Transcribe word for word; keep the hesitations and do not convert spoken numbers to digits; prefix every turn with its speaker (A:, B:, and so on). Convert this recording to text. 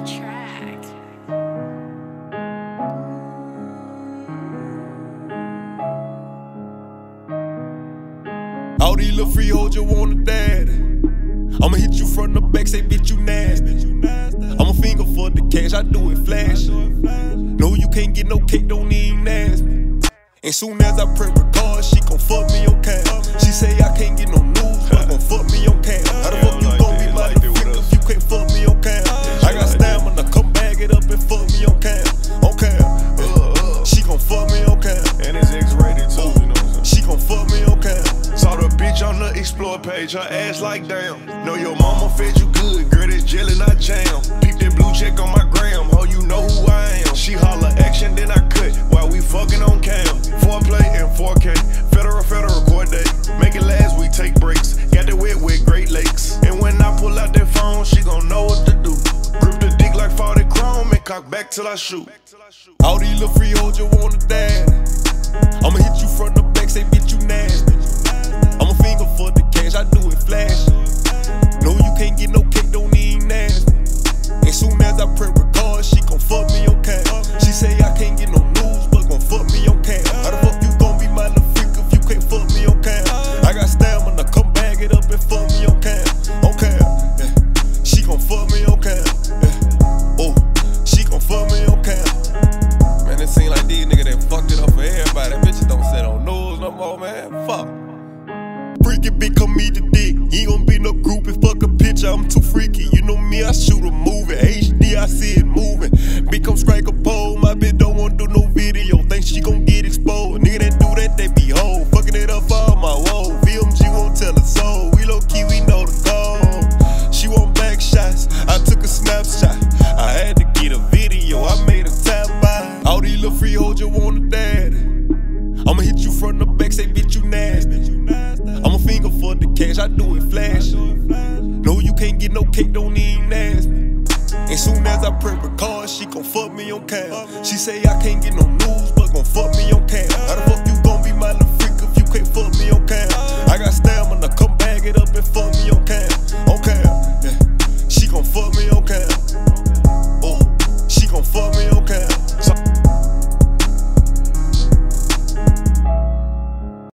A: track.
B: All these little freeholds you want a daddy. I'ma hit you from the back, say bitch you nasty. I'm a finger for the cash, I do it flash. No, you can't get no cake, don't even ask me. And soon as I print record, she gon' fuck me on cam. She say I can't get no news, but gon' fuck me on cam. How the fuck you gon' be my freak if you can't fuck me on cam? I got stamina, come bag it up and fuck me on cam. On cam, uh, she gon' fuck me on cam.
C: And it's X-rated too, you know what I'm saying?
B: She gon' fuck me on cam.
C: Saw the bitch on the explore page, her ass like damn. Know your mama fed you good, girl, this jelly not jam. Peep that blue check on my gram, ho, you know who I am. She holla action, then I cut, while we fucking on cam. four play and four K, federal, federal court date. Make it last, we take breaks. Got that wet with Great Lakes. And when I pull out that phone, she gon' know what to do. Grip the dick like forty chrome and cock back till I shoot.
B: All these little freeholds you want a daddy. I'ma hit you from the back, say bitch you nasty. I'm a finger for the cash, I do it flash. No, you can't get no cake, don't even ask me. And soon as I print record, she gon' fuck me on cam. She say I can't get no news, but gon' fuck me on cam. How the fuck you gon' be my little freak if you can't fuck me on cam? I got stamina, come bag it up and fuck me on cam. On cam, yeah. She gon' fuck me on cam. Yeah. Oh, she gon' fuck me on cam. Man, it seem like these niggas that fucked it up for everybody. Bitches don't sit on news no more, man. Fuck. Freaky bitch, come eat the dick. He gon' be no groupie, fuck a picture, I'm too freaky. You know me, I shoot a movie. H D, I see it moving. Bitch, come strike a pole. My bitch don't wanna do no video. Think she gon' get exposed. Nigga that do that, they be hoe. Fucking it up for all my woe. V M G won't tell a soul. We low key, we know the goal. She want back shots. I took a snapshot. I had to get a video. I made a tap by. All these little freeholds you want a daddy. I'ma hit you from the back, say bitch you nasty. I'm a finger for the cash, I do it flash. No, you can't get no cake, don't even ask me. And soon as I print record, she gon' fuck me on cam. She say I can't get no news, but gon' fuck me on cam. How the fuck you gon' be my little freak if you can't fuck me on cam? I got stamina, come bag it up and fuck me.